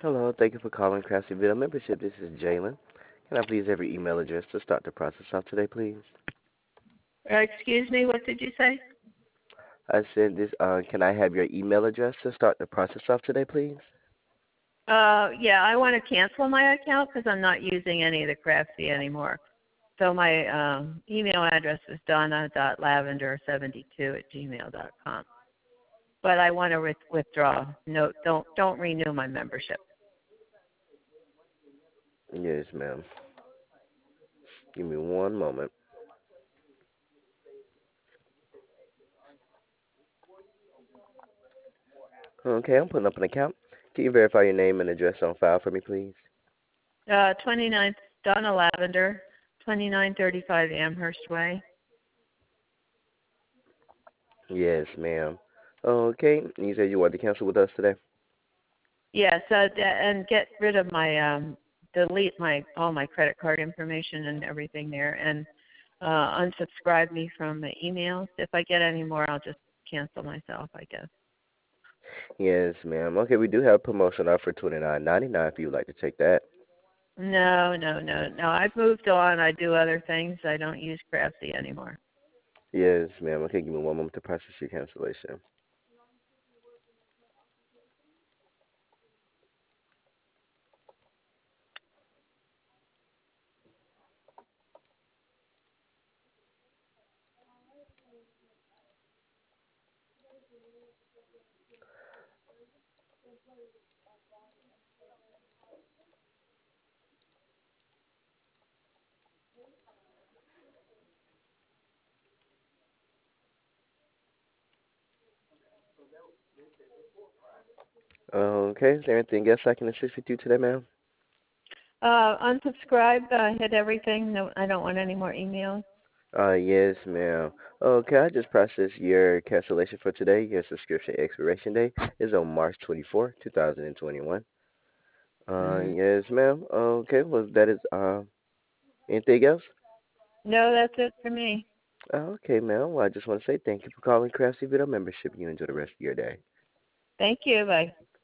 Hello, thank you for calling Crafty Video Membership. This is Jalen. Can I please have your email address to start the process off today, please? Excuse me, what did you say? I said this. Can I have your email address to start the process off today, please? Yeah, I want to cancel my account because I'm not using any of the Craftsy anymore. So my email address is donna.lavender72@gmail.com. But I want to withdraw. No, don't renew my membership. Yes, ma'am. Give me one moment. Okay, I'm putting up an account. Can you verify your name and address on file for me, please? 29th Donna Lavender, 2935 Amherst Way. Yes, ma'am. Okay, you said you wanted to cancel with us today? Yes, and get rid of my delete all my credit card information and everything there, and unsubscribe me from the emails. If I get any more, I'll just cancel myself, I guess. Yes, ma'am. Okay, we do have a promotion offer $29.99 if you would like to take that. No. I've moved on. I do other things. I don't use Craftsy anymore. Yes, ma'am. Okay, give me one moment to process your cancellation. Okay, is there anything else I can assist with you today, ma'am? Unsubscribe. Hit everything. No, I don't want any more emails. Yes, ma'am. Okay, I just processed your cancellation for today. Your subscription expiration date is on March 24, 2021. Mhm. Yes, ma'am. Okay, well, that is, anything else? No, that's it for me. Okay, ma'am. Well, I just want to say thank you for calling Craftsy Video Membership. You enjoy the rest of your day. Thank you. Bye.